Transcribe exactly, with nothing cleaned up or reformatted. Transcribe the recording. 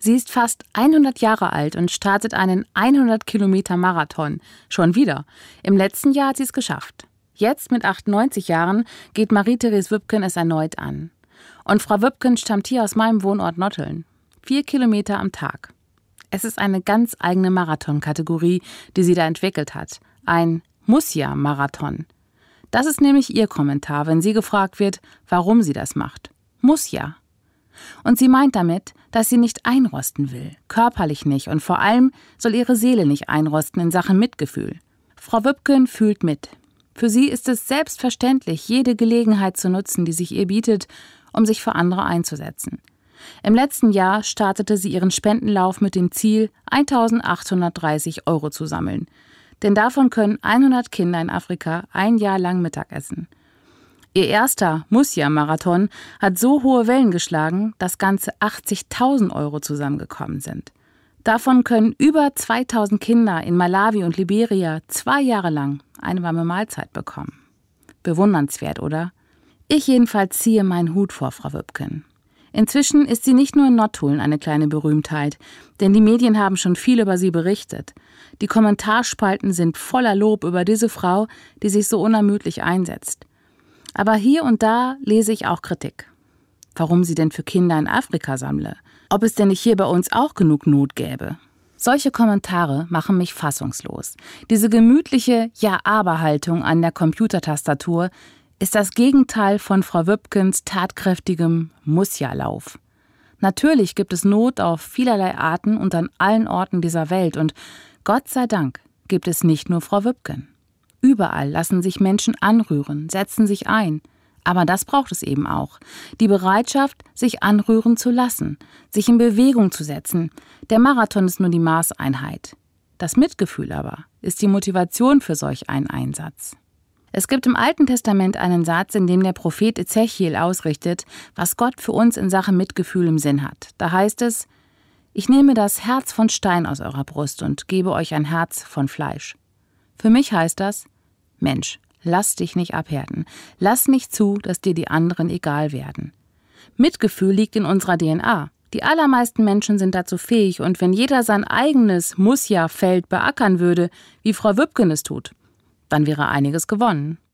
Sie ist fast hundert Jahre alt und startet einen hundert Kilometer Marathon. Schon wieder. Im letzten Jahr hat sie es geschafft. Jetzt mit achtundneunzig Jahren geht Marie-Therese Wübken es erneut an. Und Frau Wübken stammt hier aus meinem Wohnort Notteln. Vier Kilometer am Tag. Es ist eine ganz eigene Marathonkategorie, die sie da entwickelt hat. Ein Muss-ja-Marathon. Das ist nämlich ihr Kommentar, wenn sie gefragt wird, warum sie das macht. Muss ja. Und sie meint damit, dass sie nicht einrosten will, körperlich nicht und vor allem soll ihre Seele nicht einrosten in Sachen Mitgefühl. Frau Wübken fühlt mit. Für sie ist es selbstverständlich, jede Gelegenheit zu nutzen, die sich ihr bietet, um sich für andere einzusetzen. Im letzten Jahr startete sie ihren Spendenlauf mit dem Ziel, eintausendachthundertdreißig Euro zu sammeln. Denn davon können hundert Kinder in Afrika ein Jahr lang Mittag essen. Ihr erster Muss-ja-Marathon hat so hohe Wellen geschlagen, dass ganze achtzigtausend Euro zusammengekommen sind. Davon können über zweitausend Kinder in Malawi und Liberia zwei Jahre lang eine warme Mahlzeit bekommen. Bewundernswert, oder? Ich jedenfalls ziehe meinen Hut vor Frau Wübken. Inzwischen ist sie nicht nur in Nottuln eine kleine Berühmtheit, denn die Medien haben schon viel über sie berichtet. Die Kommentarspalten sind voller Lob über diese Frau, die sich so unermüdlich einsetzt. Aber hier und da lese ich auch Kritik. Warum sie denn für Kinder in Afrika sammle? Ob es denn nicht hier bei uns auch genug Not gäbe? Solche Kommentare machen mich fassungslos. Diese gemütliche Ja-Aber-Haltung an der Computertastatur ist das Gegenteil von Frau Wübkens tatkräftigem Muss-ja-Lauf. Natürlich gibt es Not auf vielerlei Arten und an allen Orten dieser Welt und Gott sei Dank gibt es nicht nur Frau Wübken. Überall lassen sich Menschen anrühren, setzen sich ein. Aber das braucht es eben auch. Die Bereitschaft, sich anrühren zu lassen, sich in Bewegung zu setzen. Der Marathon ist nur die Maßeinheit. Das Mitgefühl aber ist die Motivation für solch einen Einsatz. Es gibt im Alten Testament einen Satz, in dem der Prophet Ezechiel ausrichtet, was Gott für uns in Sachen Mitgefühl im Sinn hat. Da heißt es: Ich nehme das Herz von Stein aus eurer Brust und gebe euch ein Herz von Fleisch. Für mich heißt das: Mensch, lass dich nicht abhärten. Lass nicht zu, dass dir die anderen egal werden. Mitgefühl liegt in unserer D N A. Die allermeisten Menschen sind dazu fähig und wenn jeder sein eigenes Muss-ja-Feld beackern würde, wie Frau Wübken es tut, dann wäre einiges gewonnen.